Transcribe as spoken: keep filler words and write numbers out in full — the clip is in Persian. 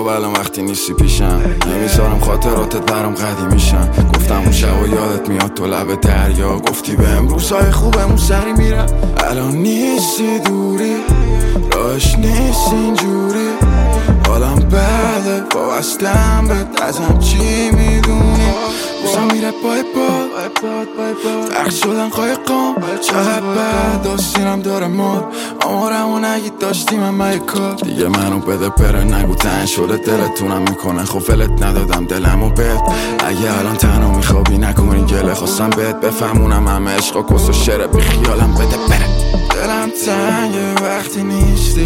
خراب الان وقتی نیستی پیشم، نمیذارم خاطراتت برام قدیمی میشن. گفتم اون شب و یادت میاد تو لب دریا، گفتی به امروزهای خوبمون سری میرم. الان نیستی دوری، راش نیست اینجوری، حالم بده وابستم بهت، ازم چی میدونی؟ بوسم میره پای پاد، فرق شدن قایقام چقدر بد، داستینم داره ماد. آمارمو نگید داشتیم من یک کار دیگه، منو بده پره نگو تن شده دلتونم میکنه، خب ولت ندادم دلمو بهت. اگه الان تنها میخوابی نکنی گله، خواستم بهت بفهمونم همه عشقا کس و شره، بی خیالم بده بره. دلم تنگه وقتی نیستی،